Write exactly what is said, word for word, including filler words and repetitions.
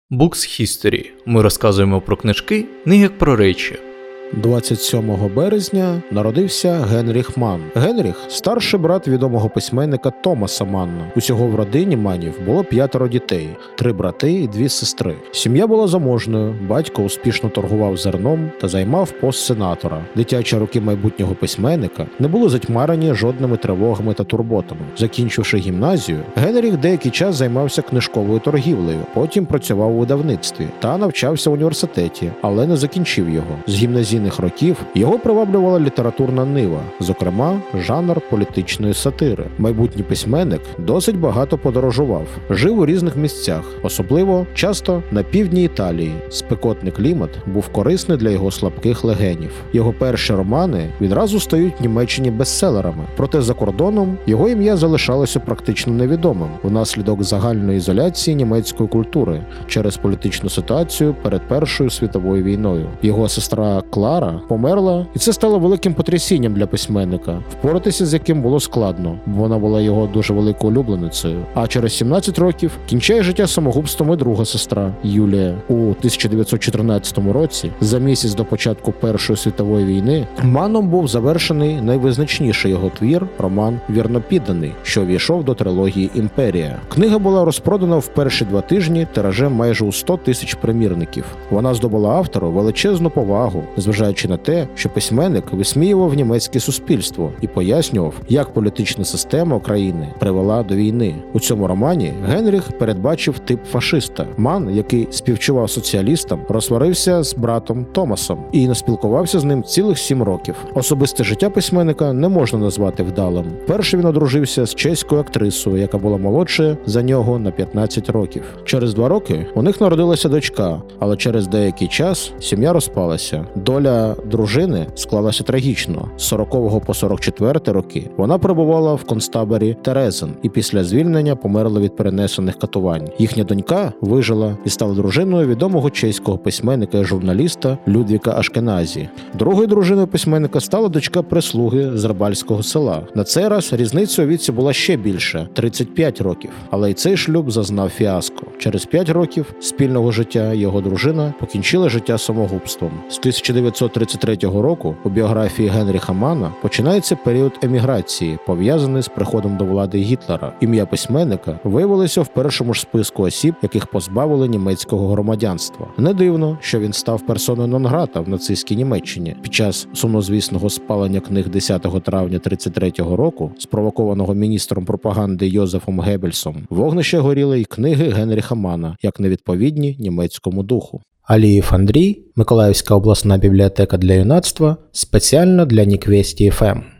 Books History. Ми розказуємо про книжки не як про речі. двадцять сьомого березня народився Генріх Манн. Генріх – старший брат відомого письменника Томаса Манна. Усього в родині Маннів було п'ятеро дітей – три брати і дві сестри. Сім'я була заможною, батько успішно торгував зерном та займав пост сенатора. Дитячі роки майбутнього письменника не були затьмарені жодними тривогами та турботами. Закінчивши гімназію, Генріх деякий час займався книжковою торгівлею, потім працював у видавництві та навчався в університеті, але не закінчив його. З гімназії років його приваблювала літературна нива, зокрема, жанр політичної сатири. Майбутній письменник досить багато подорожував, жив у різних місцях, особливо часто на півдні Італії. Спекотний клімат був корисний для його слабких легенів. Його перші романи відразу стають в Німеччині бестселерами, проте за кордоном його ім'я залишалося практично невідомим внаслідок загальної ізоляції німецької культури через політичну ситуацію перед Першою світовою війною. Його сестра Клара померла, і це стало великим потрясінням для письменника, впоратися з яким було складно, бо вона була його дуже великою улюбленицею. А через сімнадцять років кінчає життя самогубством і друга сестра Юлія. У тисяча дев'ятсот чотирнадцятому році, за місяць до початку Першої світової війни, Манном був завершений найвизначніший його твір – роман «Вірнопідданий», що увійшов до трилогії «Імперія». Книга була розпродана в перші два тижні тиражем майже у сто тисяч примірників. Вона здобула автору величезну повагу, зважаючи на те, що письменник висміював німецьке суспільство і пояснював, як політична система країни привела до війни. У цьому романі Генріх передбачив тип фашиста. Манн, який співчував соціалістам, розсварився з братом Томасом і не спілкувався з ним цілих сім років. Особисте життя письменника не можна назвати вдалим. Перше він одружився з чеською актрисою, яка була молодшою за нього на п'ятнадцять років. Через два роки у них народилася дочка, але через деякий час сім'я розпалася. Доля дружини склалася трагічно. З сорокового по сорок четвертий роки вона перебувала в концтаборі Терезин і після звільнення померла від перенесених катувань. Їхня донька вижила і стала дружиною відомого чеського письменника і журналіста Людвіка Ашкеназі. Другою дружиною письменника стала дочка прислуги з рибальського села. На цей раз різниця у віці була ще більша – тридцять п'ять років. Але й цей шлюб зазнав фіаско. Через п'ять років спільного життя його дружина покінчила життя самогубством. З тисяча дев'ятсот тридцять третього року у біографії Генріха Манна починається період еміграції, пов'язаний з приходом до влади Гітлера. Ім'я письменника виявилося в першому ж списку осіб, яких позбавили німецького громадянства. Не дивно, що він став персоною нон-грата в нацистській Німеччині. Під час сумнозвісного спалення книг десятого травня тридцять третього року, спровокованого міністром пропаганди Йозефом Геббельсом, вогнище горіли й книги Генріха Манна, як невідповідні німецькому духу. Алієв Андрій, Миколаївська обласна бібліотека для юнацтва, спеціально для Ніквесті еф ем.